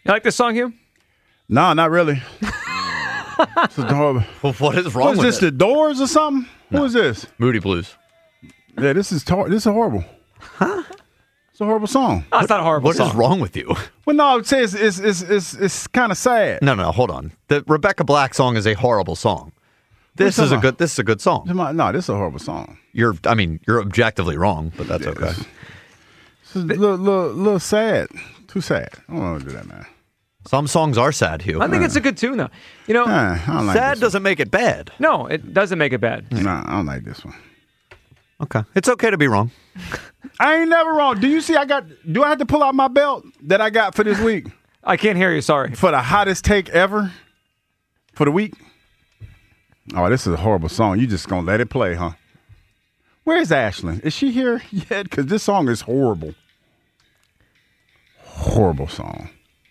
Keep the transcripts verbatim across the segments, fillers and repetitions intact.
You like this song, Hugh? No, not really. This is horrible. Well, what is wrong What is with this, it? The Doors or something? No. Who is this? Moody Blues. Yeah, this is tor- this is horrible. Huh? It's a horrible song. Oh, it's not a horrible What song. is wrong with you? Well, no, it says it's it's it's, it's kind of sad. No, no, hold on. The Rebecca Black song is a horrible song. This What are you is a talking good. This is a good song. No, this is a horrible song. You're, I mean, you're objectively wrong, but that's Yeah, okay. This is a little, little, little sad. Too sad. I don't want to do that, man. Some songs are sad, Hugh. I think it's a good tune, though. You know, Uh, I don't like sad this doesn't make it bad. no, it doesn't make it bad. one. Nah, I don't like this one. Okay, it's okay to be wrong. I ain't never wrong. Do you see? I got. Do I have to pull out my belt that I got for this week I can't hear you. Sorry. for the hottest take ever for the week? Oh, this is a horrible song. You just gonna let it play, huh? Where's Ashlyn? Is she here yet? Because this song is horrible. Horrible song.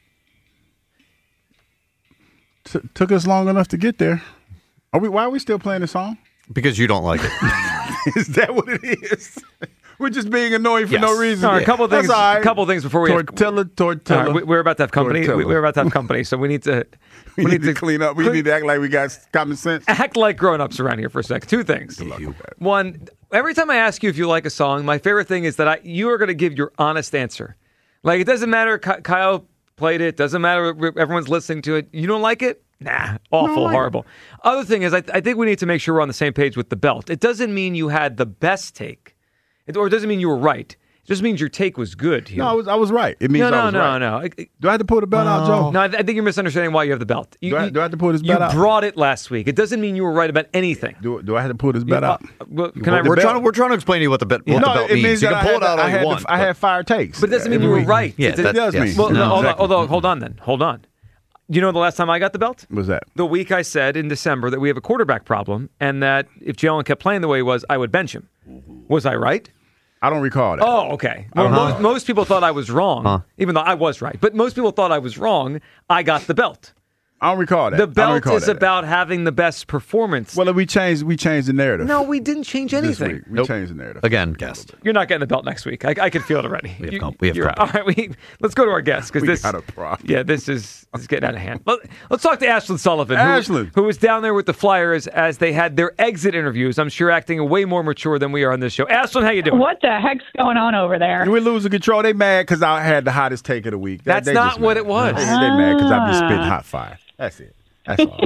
T- took us long enough to get there. Are we? Why are we still playing this song? Because you don't like it. Is that what it is? We're just being annoying for Yes. no reason. All right, a couple That's things. all right. couple things before we. have- Tortilla, tortilla. All right, we- we're about to have company. Tortilla. We- We're about to have company, so we need to. we, need to clean up. We clean- need to act like we got common sense. act like grown-ups around here for a second. Two things. One, every time I ask you if you like a song, my favorite thing is that I you are going to give your honest answer. Like, it doesn't matter Ky- Kyle played it. Doesn't matter if everyone's listening to it. You don't like it? Nah, awful, like horrible. Other thing is, I, I think we need to make sure we're on the same page with the belt. It doesn't mean you had the best take, it, or it doesn't mean you were right. It just means your take was good. Hugh. No, I was, I was right. It means no, I no, was no, right. no. It- it- Do I have to pull the belt out, Joe? no, I, I think you're misunderstanding why you have the belt. You, Do I- you- do I have to pull this You belt out? brought it last week. It doesn't mean you were right about anything. Do, do I have to pull this belt out? Uh, well, can I? The We're belt- trying to we're trying to explain to you what the, bit, what the no, belt it means. means You that can I pull had it out the- all I you had want. the- I had fire takes. But it doesn't mean every you were week. right. Yeah, It's a- that- It does yes. mean. Well, no, hold on, Exactly. hold on, hold on. Then hold on. You know the last time I got the belt? What's that? The week I said in December that we have a quarterback problem, and that if Jalen kept playing the way he was, I would bench him. Was I right? I don't recall that. Oh, okay. Well, Uh-huh. most, most people thought I was wrong, even though I was right. But most people thought I was wrong. I got the belt. I don't recall that. The I don't belt recall is that. about having the best performance. Well, we changed. We changed the narrative. no, we didn't change this anything. week. We Nope. changed the narrative. Again, guest. You're not getting the belt next week. I, I can feel it already. We have You- com- we have you're- All company. right, we, let's go to our guest because We this. got a problem. Yeah, this is, this is getting out of hand. Let, let's talk to Ashlyn Sullivan, who, Ashlyn. who was down there with the Flyers as they had their exit interviews. I'm sure acting way more mature than we are on this show. Ashlyn, how you doing? What the heck's going on over there? We losing control. They mad because I had the hottest take of the week. They- That's they not just what mad. it was. They, they mad because I be spitting hot fire. That's it. That's all.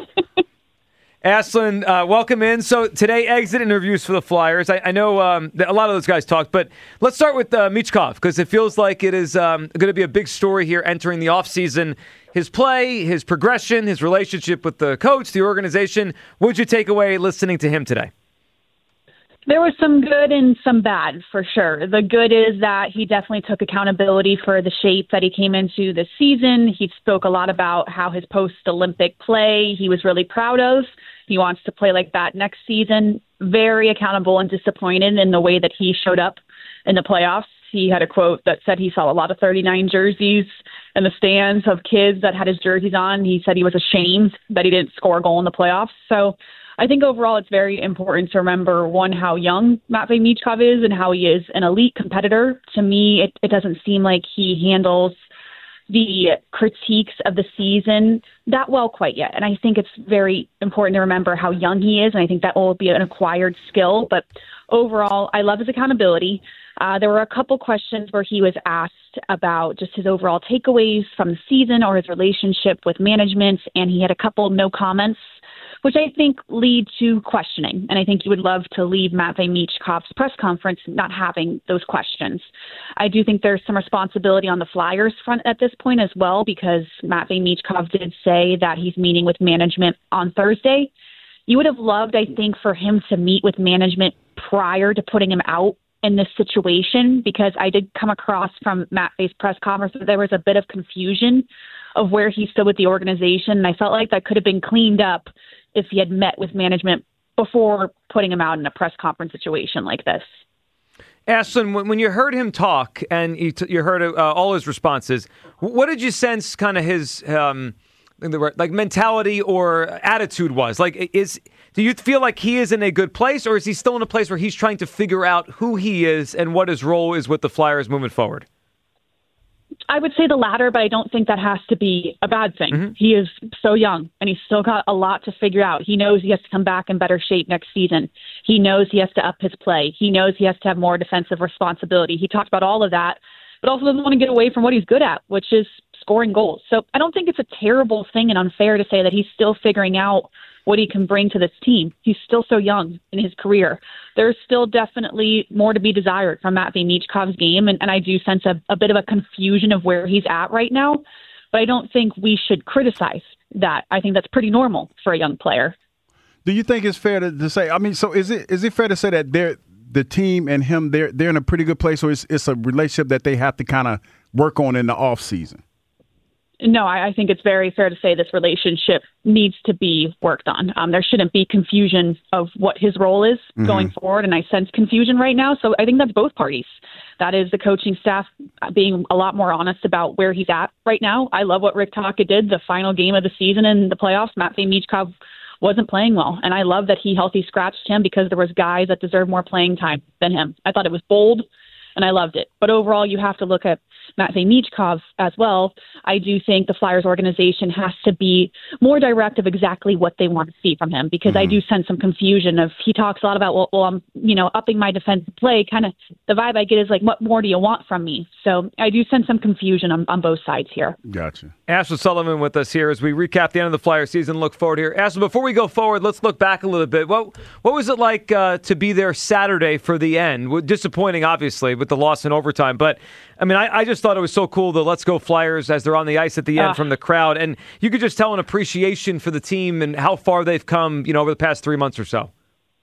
Ashlyn, uh, welcome in. So today, exit interviews for the Flyers. I, I know um, that a lot of those guys talked, but let's start with uh, Michkov because it feels like it is um, going to be a big story here entering the offseason. His play, his progression, his relationship with the coach, the organization. What would you take away listening to him today? There was some good and some bad, for sure. The good is that he definitely took accountability for the shape that he came into this season. He spoke a lot about how his post-Olympic play he was really proud of. He wants to play like that next season. Very accountable and disappointed in the way that he showed up in the playoffs. He had a quote that said he saw a lot of thirty-nine jerseys in the stands of kids that had his jerseys on. He said he was ashamed that he didn't score a goal in the playoffs. So I think overall it's very important to remember, one, how young Matvei Michkov is and how he is an elite competitor. To me, it, it doesn't seem like he handles the critiques of the season that well quite yet. And I think it's very important to remember how young he is, and I think that will be an acquired skill. But overall, I love his accountability. Uh, there were a couple questions where he was asked about just his overall takeaways from the season or his relationship with management, and he had a couple no comments, which I think lead to questioning. And I think you would love to leave Matvei Michkov's press conference not having those questions. I do think there's some responsibility on the Flyers front at this point as well, because Matvei Michkov did say that he's meeting with management on Thursday. You would have loved, I think, for him to meet with management prior to putting him out in this situation, because I did come across from Matvei's press conference that there was a bit of confusion of where he stood with the organization. And I felt like that could have been cleaned up if he had met with management before putting him out in a press conference situation like this. Ashlyn, when, when you heard him talk and you, t- you heard uh, all his responses, what did you sense kind of his um, like mentality or attitude was? Like, is do you feel like he is in a good place, or is he still in a place where he's trying to figure out who he is and what his role is with the Flyers moving forward? I would say the latter, but I don't think that has to be a bad thing. Mm-hmm. He is so young, and he's still got a lot to figure out. He knows he has to come back in better shape next season. He knows he has to up his play. He knows he has to have more defensive responsibility. He talked about all of that, but also doesn't want to get away from what he's good at, which is scoring goals. So I don't think it's a terrible thing and unfair to say that he's still figuring out what he can bring to this team. He's still so young in his career. There's still definitely more to be desired from Matvei Michkov's game, and, and I do sense a, a bit of a confusion of where he's at right now, but I don't think we should criticize that. I think that's pretty normal for a young player. Do you think it's fair to, to say, I mean, so is it is it fair to say that they're, the team and him, they're, they're in a pretty good place, or it's, it's a relationship that they have to kind of work on in the off season? No, I, I think it's very fair to say this relationship needs to be worked on. Um, there shouldn't be confusion of what his role is mm-hmm. going forward, and I sense confusion right now. So I think that's both parties. That is the coaching staff being a lot more honest about where he's at right now. I love what Rick Tocchet did the final game of the season in the playoffs. Matvei Michkov wasn't playing well, and I love that he healthy scratched him because there was guys that deserve more playing time than him. I thought it was bold, and I loved it. But overall, you have to look at Matvei Michkov as well. I do think the Flyers organization has to be more direct of exactly what they want to see from him, because mm-hmm. I do sense some confusion of, he talks a lot about, well, well I'm, you know, upping my defensive play. Kind of the vibe I get is like, what more do you want from me? So I do sense some confusion on, on both sides here. Gotcha. Ashlyn Sullivan with us here as we recap the end of the Flyer season, look forward here. Ashlyn, before we go forward, let's look back a little bit. What what was it like uh, to be there Saturday for the end? Disappointing, obviously, with the loss in overtime. But, I mean, I, I just thought it was so cool, the Let's Go Flyers as they're on the ice at the end uh, from the crowd. And you could just tell an appreciation for the team and how far they've come, you know, over the past three months or so.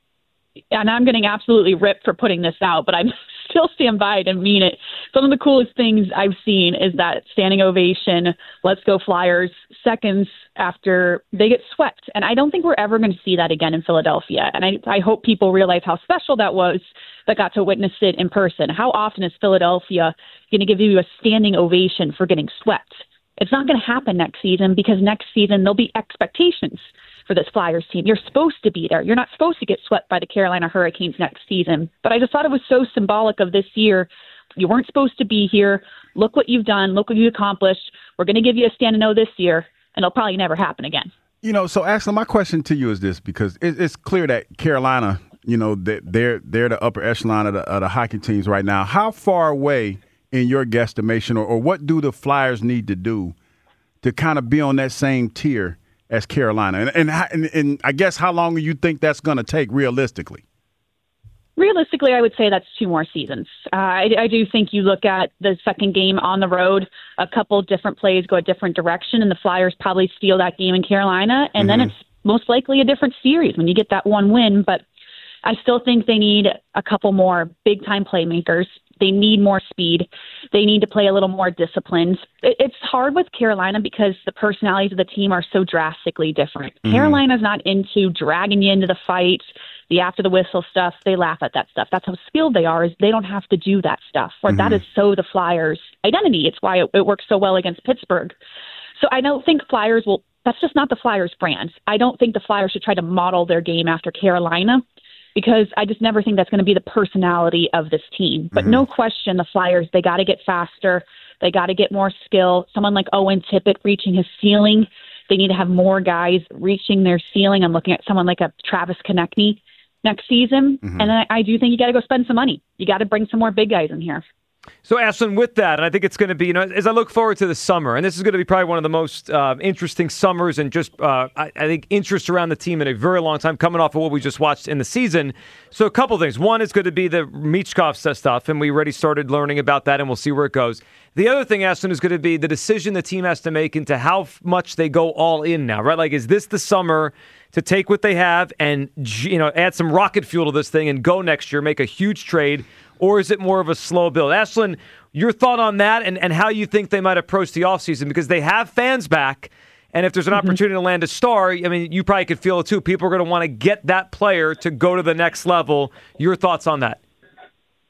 And I'm getting absolutely ripped for putting this out, but I still stand by it and mean it. Some of the coolest things I've seen is that standing ovation, Let's Go Flyers, seconds after they get swept. And I don't think we're ever going to see that again in Philadelphia. And I, I hope people realize how special that was that got to witness it in person. How often is Philadelphia going to give you a standing ovation for getting swept? It's not going to happen next season, because next season there'll be expectations for this Flyers team. You're supposed to be there. You're not supposed to get swept by the Carolina Hurricanes next season. But I just thought it was so symbolic of this year. You weren't supposed to be here. Look what you've done. Look what you've accomplished. We're going to give you a stand and O this year, and it'll probably never happen again. You know, so Ashley, my question to you is this, because it, it's clear that Carolina, you know, that they're they're the upper echelon of the, of the hockey teams right now. How far away, in your guesstimation, or, or what do the Flyers need to do to kind of be on that same tier as Carolina? And, and, and, and I guess how long do you think that's going to take realistically? Realistically, I would say that's two more seasons. Uh, I, I do think you look at the second game on the road, a couple different plays go a different direction, and the Flyers probably steal that game in Carolina, and mm-hmm. then it's most likely a different series when you get that one win. But I still think they need a couple more big-time playmakers. They need more speed. They need to play a little more disciplined. It, it's hard with Carolina because the personalities of the team are so drastically different. Mm-hmm. Carolina's not into dragging you into the fight, the after the whistle stuff. They laugh at that stuff. That's how skilled they are, is they don't have to do that stuff. Or mm-hmm. that is so the Flyers' identity. It's why it, it works so well against Pittsburgh. So I don't think Flyers will – that's just not the Flyers' brand. I don't think the Flyers should try to model their game after Carolina, because I just never think that's going to be the personality of this team. But mm-hmm. no question, the Flyers, they got to get faster. They got to get more skill. Someone like Owen Tippett reaching his ceiling. They need to have more guys reaching their ceiling. I'm looking at someone like a Travis Konechny next season. Mm-hmm. And I, I do think you got to go spend some money. You got to bring some more big guys in here. So, Ashlyn, with that, and I think it's going to be, you know, as I look forward to the summer, and this is going to be probably one of the most uh, interesting summers and just, uh, I, I think, interest around the team in a very long time, coming off of what we just watched in the season. So a couple things. One is going to be the Michkov stuff, and we already started learning about that, and we'll see where it goes. The other thing, Ashlyn, is going to be the decision the team has to make into how much they go all in now, right? Like, is this the summer to take what they have and, you know, add some rocket fuel to this thing and go next year, make a huge trade? Or is it more of a slow build? Ashlyn, your thought on that and, and how you think they might approach the offseason, because they have fans back, and if there's an mm-hmm. opportunity to land a star, I mean, you probably could feel it too. People are going to want to get that player to go to the next level. Your thoughts on that?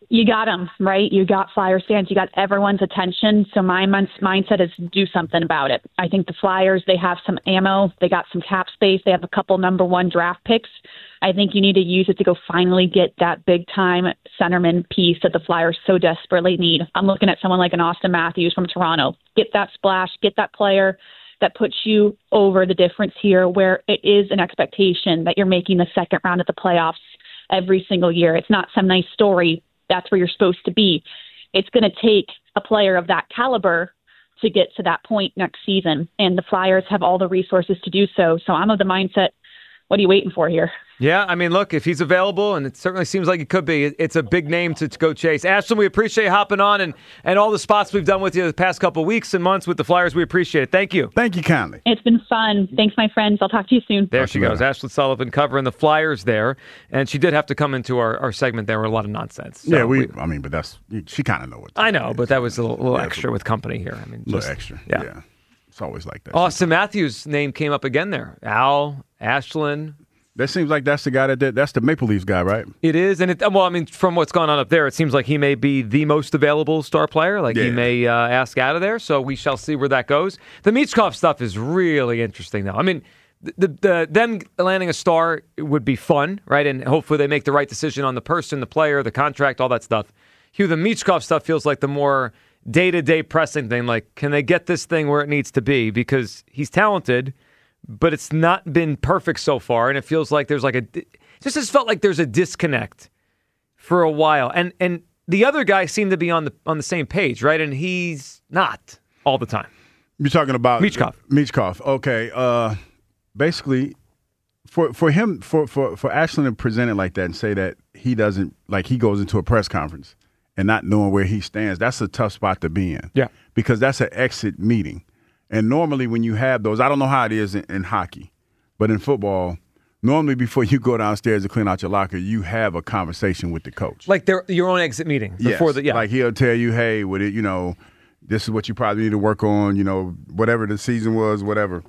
You got them, right? You got Flyers fans. You got everyone's attention. So my min- mindset is do something about it. I think the Flyers, they have some ammo. They got some cap space. They have a couple number one draft picks. I think you need to use it to go finally get that big-time centerman piece that the Flyers so desperately need. I'm looking at someone like an Austin Matthews from Toronto. Get that splash, get that player that puts you over the difference here, where it is an expectation that you're making the second round of the playoffs every single year. It's not some nice story. That's where you're supposed to be. It's going to take a player of that caliber to get to that point next season, and the Flyers have all the resources to do so. So I'm of the mindset, what are you waiting for here? Yeah, I mean, look, if he's available, and it certainly seems like he could be, it's a big name to, to go chase. Ashlyn, we appreciate you hopping on and, and all the spots we've done with you the past couple of weeks and months with the Flyers. We appreciate it. Thank you. Thank you kindly. It's been fun. Thanks, my friends. I'll talk to you soon. There Talk she to you goes, later. Ashlyn Sullivan covering the Flyers there, and she did have to come into our, our segment there with a lot of nonsense. So yeah, we, I mean, but that's, she kind of know what. I know, but that was a little, little Yeah, extra with company here. I mean, A little just- extra. Yeah. Yeah. It's always like that. Austin Matthews' name came up again there. Al, Ashlyn. That seems like that's the guy that did, that's the Maple Leafs guy, right? It is, and it, well, I mean, from what's gone on up there, it seems like he may be the most available star player. Like he Yeah. may uh, ask out of there, so we shall see where that goes. The Michkov stuff is really interesting, though. I mean, the, the, the them landing a star would be fun, right? And hopefully they make the right decision on the person, the player, the contract, all that stuff. Hugh, the Michkov stuff feels like the more day-to-day pressing thing. Like, can they get this thing where it needs to be? Because he's talented, but it's not been perfect so far, and it feels like there's like a it just has felt like there's a disconnect for a while. And and the other guy seemed to be on the on the same page, right? And he's not all the time. You're talking about Michkov. Michkov. Okay. Uh, basically, for for him, for for for Ashlyn to present it like that and say that he doesn't, like, he goes into a press conference and not knowing where he stands, that's a tough spot to be in. Yeah. Because that's an exit meeting. And normally when you have those, I don't know how it is in, in hockey, but in football, normally before you go downstairs to clean out your locker, you have a conversation with the coach. Like their your own exit meeting before yes. the yeah. Like he'll tell you, hey, with it, you know, this is what you probably need to work on, you know, whatever the season was, whatever.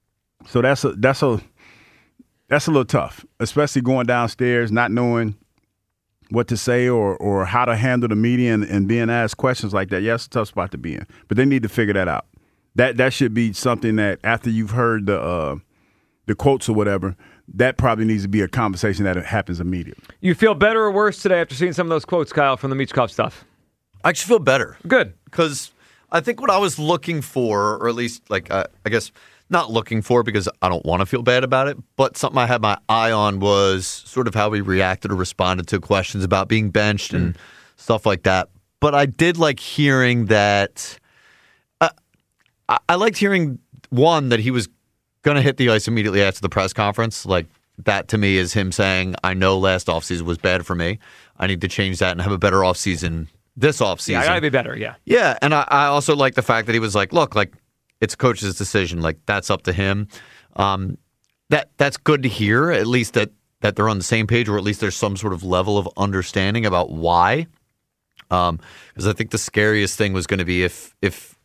So that's a that's a that's a little tough, especially going downstairs, not knowing what to say or or how to handle the media and, and being asked questions like that. Yeah, it's a tough spot to be in. But they need to figure that out. That that should be something that after you've heard the uh, the quotes or whatever, that probably needs to be a conversation that happens immediately. You feel better or worse today after seeing some of those quotes, Kyle, from the Michkov stuff? I actually feel better. Good. Because I think what I was looking for, or at least, like, uh, I guess not looking for because I don't want to feel bad about it, but something I had my eye on was sort of how he reacted or responded to questions about being benched and mm. stuff like that. But I did like hearing that uh, I-, I liked hearing, one, that he was going to hit the ice immediately after the press conference. Like, that to me is him saying, I know last offseason was bad for me. I need to change that and have a better offseason this offseason. Yeah, I got to be better, yeah. Yeah, and I, I also like the fact that he was like, look, like, it's a coach's decision. Like, that's up to him. Um, that That's good to hear, at least that, that they're on the same page, or at least there's some sort of level of understanding about why. Um, because I think the scariest thing was going to be if if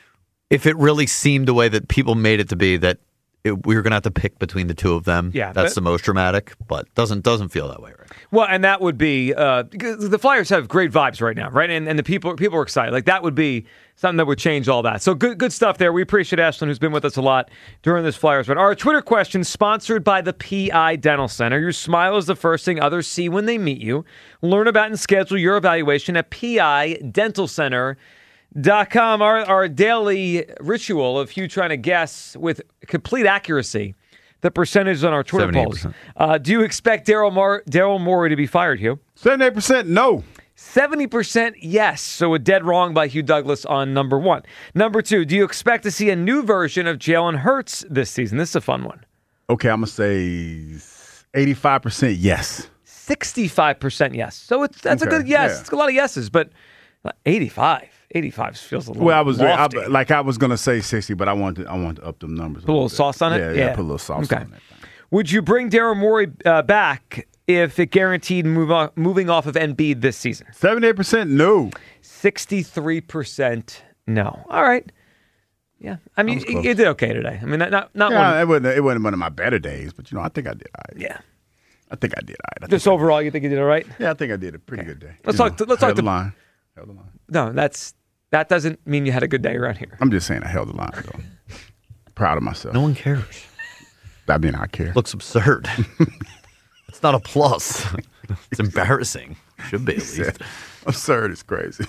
if it really seemed the way that people made it to be, that it, we were going to have to pick between the two of them. Yeah, that's but, the most dramatic, but doesn't doesn't feel that way, right? Well, and that would be uh, the Flyers have great vibes right now, right? And and the people people are excited. Like, that would be something that would change all that. So good good stuff there. We appreciate Ashlyn, who's been with us a lot during this Flyers run. Our Twitter question sponsored by the P I Dental Center. Your smile is the first thing others see when they meet you. Learn about and schedule your evaluation at P I Dental Center. Dot com, our, our daily ritual of Hugh trying to guess with complete accuracy the percentage on our Twitter polls. Uh, do you expect Daryl Mar- Daryl Morey to be fired, Hugh? seventy-eight percent no. seventy percent yes. So a dead wrong by Hugh Douglas on number one. Number two, do you expect to see a new version of Jalen Hurts this season? This is a fun one. Okay, I'm going to say eighty-five percent yes. sixty-five percent yes. So it's that's Okay, a good yes. yeah. It's a lot of yeses, but eighty-five. eighty-five feels a little Well, I was lofty. I, like I was gonna say sixty, but I wanted I wanted to up them numbers. Put a little bit. sauce on it? Yeah, Yeah. yeah, put a little sauce Okay. on it. Would you bring Daryl Morey uh, back if it guaranteed move on, moving off of Embiid this season? seventy-eight percent no. sixty-three percent no. All right. Yeah. I mean, was you, close. you did okay today. I mean, not not, not Yeah, one. it wasn't it wasn't one of my better days, but you know, I think I did all right. Yeah. I think I did. All right. I Just think I overall, you think you did all right? did. Yeah, I think I did a pretty good day. Let's You talk to- let's talk held to- the line. Held the line. No, that's that doesn't mean you had a good day around here. I'm just saying I held the line, though. Proud of myself. No one cares. I mean, I care. Looks absurd. It's not a plus. It's embarrassing. Should be at least. Absurd is crazy.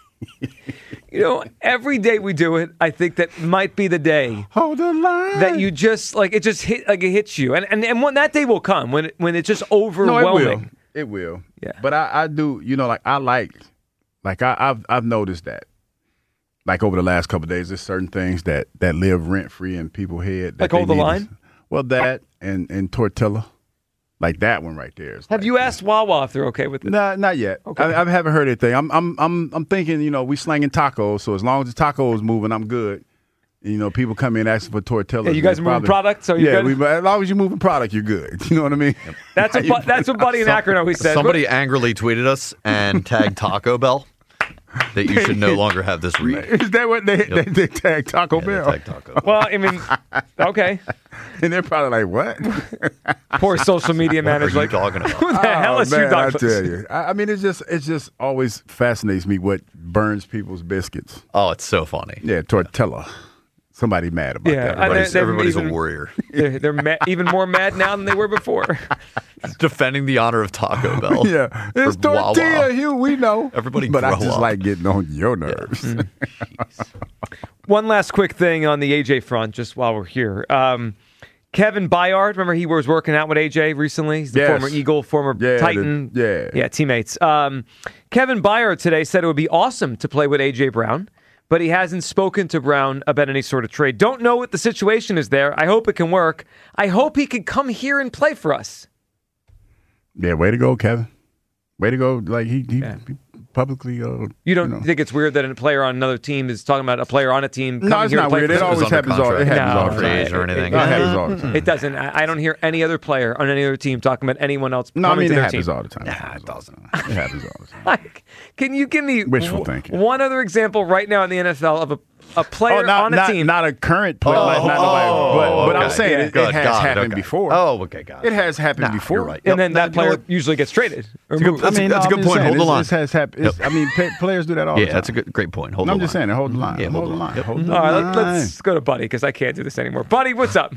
You know, every day we do it, I think that might be the day Hold the line. that you just like it just hit like it hits you, and and and when that day will come when it, when it's just No, overwhelming. it will. It will. Yeah. But I, I do. You know, like I like, like I, I've I've noticed that, like over the last couple of days, there's certain things that that live rent free in people's head. That Like they Hold the need to- Line? well, that and and Tortilla, like that one right there. is Have like- you asked Wawa if they're okay with it? Nah, not yet. Okay. I, I haven't heard anything. I'm, I'm, I'm, I'm thinking. You know, we slanging tacos, so as long as the tacos moving, I'm good. You know, people come in asking for tortillas. Yeah, you guys It's are moving probably- product, so you're yeah, good? we, as long as you're moving product, you're good. You know what I mean? That's what You Bu- that's what Buddy in Akron always says. Somebody angrily tweeted us and tagged Taco Bell that you should no longer have this read. Is that what they they, they tag Taco Yeah, they Bell? tagged Taco Bell. Well, I mean, okay. And they're probably like, "What? Poor social media What are manager. you Like, talking who about? the hell Oh, is you, man, I Douglas? tell you, I, I mean, it's just it just always fascinates me what burns people's biscuits. Oh, it's so funny. Yeah, tortilla. Somebody mad about Yeah, that. I- Everybody's, they're everybody's even- a warrior. They're, they're ma- even more mad now than they were before. Defending the honor of Taco Bell. Yeah, it's For Wawa. tortilla, Hugh. We know. Everybody but I grow just up. like getting on your nerves. One last quick thing on the A J front, just while we're here. Um, Kevin Byard, remember he was working out with A J recently? He's the Yes. former Eagle, former Yeah, Titan. the- yeah. Yeah, teammates. Um, Kevin Byard today said it would be awesome to play with A J Brown, but he hasn't spoken to Brown about any sort of trade. Don't know what the situation is there. I hope it can work. I hope he can come here and play for us. Yeah, way to go, Kevin. Way to go. Like he, he, Yeah. he publicly. Uh, You don't know. think it's weird that a player on another team is talking about a player on a team coming No, it's here to not play weird. for It us? always under happens. All, it contract. happens No, all the free time. agent or anything. It happens all the time. It doesn't. I I don't hear any other player on any other team talking about anyone else No, I coming mean to it their happens team. all the time. Nah, happens it all the doesn't. time. It happens all the time. Like, can you give me Wishful w- thinking. one other example right now in the N F L of a, a player Oh, not, on a not, team? not a current player, Oh, like, not nobody, oh, but, but I'm okay. saying Yeah. it, Good, it has got it, happened okay. before. Oh, okay, got It has happened Nah, before. you're right. and Yep. then Now, that you know player what? usually gets traded. Or That's a good- moved. that's a- that's a I'm good just point. saying, Hold the it's- line. This has happened. It's- I mean, pa- players do that all the Yeah, time. that's a good, great point. Hold No, the I'm just line. saying, hold the line. Yeah, hold the line. Hold the All right, line. let, let's go to Buddy because I can't do this anymore. Buddy, what's up?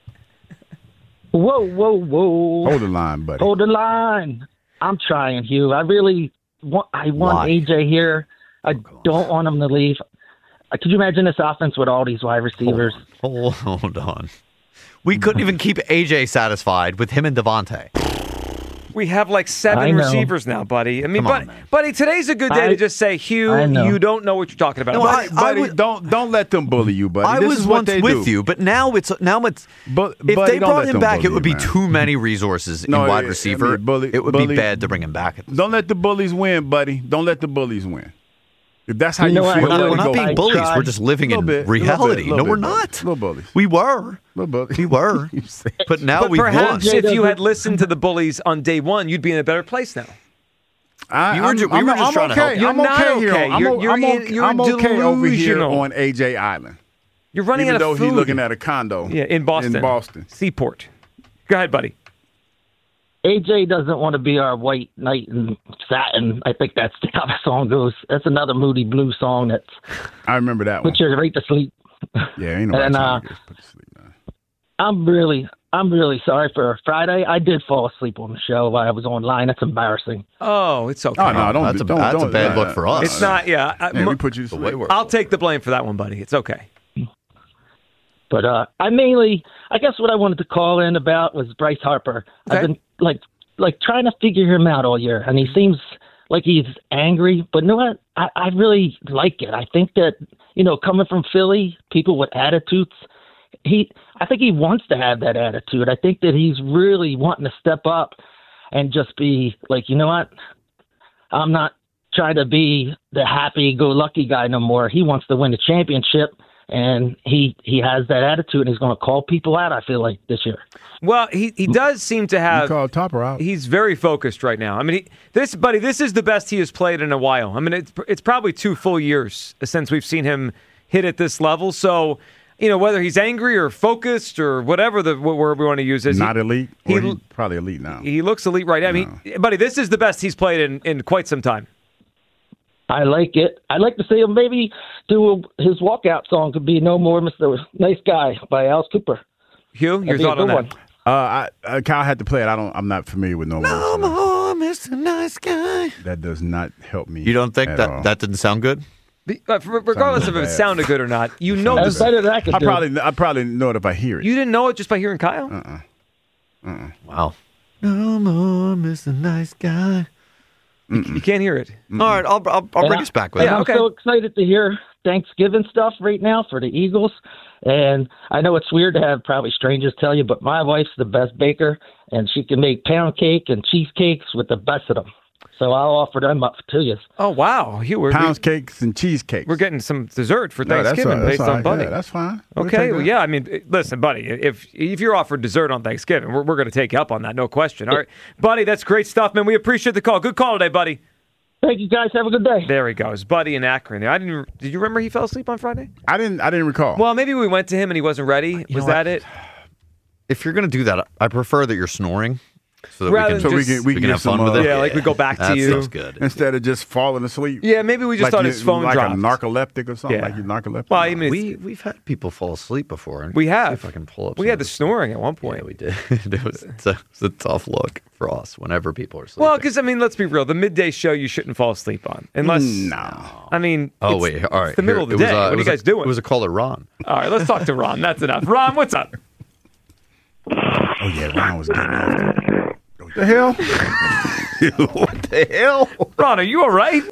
Whoa, whoa, whoa. Hold the line, buddy. Hold the line. I'm trying, Hugh. I really want I want Why? A J here. I don't want him to leave. Uh, Could you imagine this offense with all these wide receivers? Hold, hold on. We couldn't even keep A J satisfied with him and Devontae. We have like I seven know. receivers now, Buddy. I mean, Come on, Buddy, man. Buddy, today's a good day I- to just say, Hugh, I know. you don't know what you're talking about. No, Buddy, I- buddy, would- don't don't let them bully you, buddy. I This was is what once they with do. you, but now it's now it's. But- if buddy, they don't brought let him them back, bully it would you, be man. too many resources No, in I- wide I receiver. mean, bully- it would bully- be bad to bring him back. At this Don't let the bullies win, buddy. Don't let the bullies win. If that's how You you, know what? feel, We're not, let we're it not go. being I bullies. tried. We're just living Little in bit, little reality. bit, little no, we're bit, not. Little bullies. We were. Little bullies. We were. You say- But now but we've perhaps won. if you doesn't- had listened to the bullies on day one, you'd be in a better place now. I, You were I'm, ju- we I'm, were just I'm trying to okay. help you. I'm You're not okay here. okay. I'm, You're- o- you're I'm, in- okay, you're I'm okay over here delusional. on A J Island. You're running Even out though of he's food. looking at a condo. Yeah, in Boston. In Boston. Seaport. Go ahead, buddy. A J doesn't want to be our white knight in satin. I think that's how the song goes. That's another Moody Blue song that's I remember that one. puts you right to sleep. Yeah, ain't nobody And, trying uh, to get us put to sleep now. I'm really, I'm really sorry for Friday. I did fall asleep on the show while I was online. That's embarrassing. Oh, it's okay. Oh, no, don't That's do- a- don't, that's a don't, bad uh, look for us. It's not, yeah. I, Yeah, we put you to The way sleep. we're- I'll take the blame for that one, buddy. It's okay. But uh, I mainly, I guess what I wanted to call in about was Bryce Harper. Okay. I've been like, like trying to figure him out all year, and he seems like he's angry. But you know what? I, I really like it. I think that you know, coming from Philly, people with attitudes, he, I think he wants to have that attitude. I think that he's really wanting to step up and just be like, you know what? I'm not trying to be the happy-go-lucky guy no more. He wants to win the championship. And he he has that attitude, and he's going to call people out, I feel like, this year. Well, he, he does seem to You have. called Topper out. He's very focused right now. I mean, he, this, buddy, this is the best he has played in a while. I mean, it's it's probably two full years since we've seen him hit at this level. So you know, whether he's angry or focused or whatever the what word we want to use is. Not he, elite? He, Or he, probably elite now. He looks elite right now. I mean, buddy, this is the best he's played in, in quite some time. I like it. I'd like to see him maybe do his walkout song. Could be "No More Mister Nice Guy" by Alice Cooper. Hugh, your That'd be a thought on good that? one. Uh, I, uh, Kyle had to play it. I don't. I'm not familiar with No More. No so more, Mister Nice Guy. that does not help me. You don't think at that all. that didn't sound good? The- uh, regardless of if it bad. sounded good or not, you know That's this. better than I could I do. probably I probably know it if I hear it. You didn't know it just by hearing Kyle? Uh-uh. Wow. No more, Mister Nice Guy. You can't hear it. All right, I'll I'll, I'll bring Yeah. us back with And it. Yeah, I'm okay. so excited to hear Thanksgiving stuff right now for the Eagles. And I know it's weird to have probably strangers tell you, but my wife's the best baker, and she can make pound cake and cheesecakes with the best of them. So I'll offer them up to you. Oh, wow. Hugh, we're, Pounds cakes and cheesecakes. we're getting some dessert for No, that's Thanksgiving all- that's based all on right. Buddy. Yeah, that's fine. We'll Okay, take well, that. yeah. I mean, eh, listen, buddy. If if you're offered dessert on Thanksgiving, we're we're going to take you up on that, no question. All right, buddy, that's great stuff, man. We appreciate the call. Good call today, buddy. Thank you, guys. Have a good day. There he goes, Buddy in Akron. There. I didn't. Did you remember he fell asleep on Friday? I didn't. I didn't recall. Well, maybe we went to him and he wasn't ready. Was know that what? it? If you're gonna do that, I prefer that you're snoring, so that Rather we than can so we just- can we we can can get have some fun with uh, it. Yeah, like we go back to that you. sounds good. instead of just falling asleep. Yeah, maybe we just like thought you- his phone like dropped. a narcoleptic or something. Yeah. Like you narcoleptic. Well, I mean, We we've had people fall asleep before. we have. See if I can pull up. We some had of the this. snoring at one point. Yeah, we did. it was it's a, it's a tough look for us whenever people are sleeping. Well, because I mean, let's be real. The midday show you shouldn't fall asleep on, unless. no. I mean. oh it's- wait, all right. It's the middle Here, of the it was, day. uh, it what are you was guys a, doing? It was a caller, Ron. All right, let's talk to Ron. That's enough. Ron, what's up? Oh yeah, Ron was getting after. What the hell? what the hell? Ron, are you all right?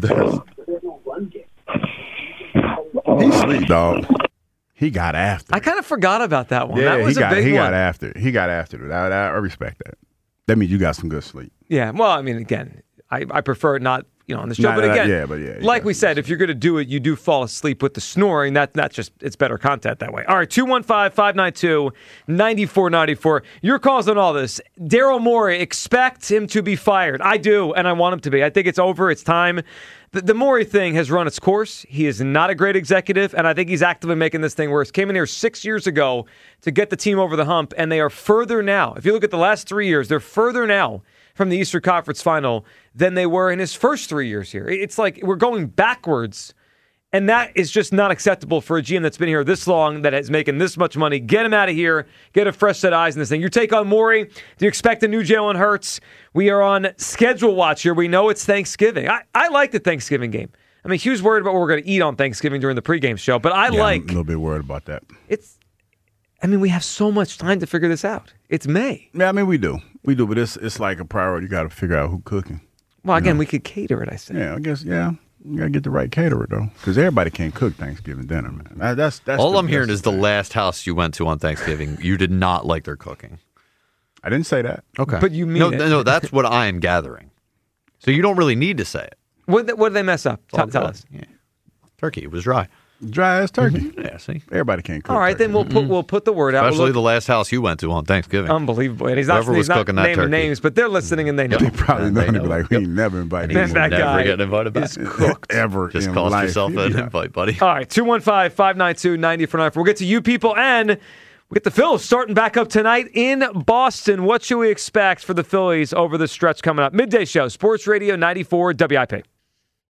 He sleep, dog. He got after. I kind of forgot about that one. yeah, that was he a got big he one. got after. it. He got after it. I, I, I respect that. That means you got some good sleep. Yeah. Well, I mean, again, I, I prefer it not, you know, on the show. Nah, but nah, again, yeah, but yeah, you like got we some said, if you're going to do it, you do fall asleep with the snoring. That that's just it's better content that way. All right, two one five, five nine two, nine four nine four. Your calls on all this. Daryl Morey, expect him to be fired. I do, and I want him to be. I think it's over. It's time. The, the Morey thing has run its course. He is not a great executive, and I think he's actively making this thing worse. Came in here six years ago to get the team over the hump, and they are further now. If you look at the last three years, they're further now from the Eastern Conference Final than they were in his first three years here. It's like we're going backwards, and that is just not acceptable for a G M that's been here this long, that is making this much money. Get him out of here. Get a fresh set of eyes in this thing. Your take on Morey? Do you expect a new Jalen Hurts? We are on schedule watch here. We know it's Thanksgiving. I, I like the Thanksgiving game. I mean, Hugh's worried about what we're going to eat on Thanksgiving during the pregame show, but I Yeah, like I'm a little bit worried about that. it's. I mean, we have so much time to figure this out. It's May. Yeah, I mean we do, we do, but it's it's like a priority. You got to figure out who cooking. Well, again, we could cater it. I said. Yeah, I guess. Yeah, you got to get the right caterer though, because everybody can't cook Thanksgiving dinner, man. That- That's that's All the- I'm hearing that's is the thing. last house you went to on Thanksgiving. You did not like their cooking. I didn't say that. Okay, But you mean no, it. no. That's what I am gathering. So you don't really need to say it. What, did- what did they mess up? It's all Tell, tell good. us. Yeah. Turkey. It was dry. Dry ass turkey. Yeah. See. Everybody can't cook. All right, turkey. then we'll put we'll put the word out. We'll Especially look- the last house you went to on Thanksgiving. Unbelievable. And he's not, Whoever he's was not cooking that naming turkey. names, but they're listening and they know. They probably And know they to be know. like, we ain't never invited Man, him that Never guy getting invited back. is cooked. ever. Just in cost life. yourself He'd be an like, invite, buddy. All right, two one five, five nine two, nine four nine four. We'll get to you people, and we get the Phils starting back up tonight in Boston. What should we expect for the Phillies over the stretch coming up? Midday show, Sports Radio ninety-four W I P.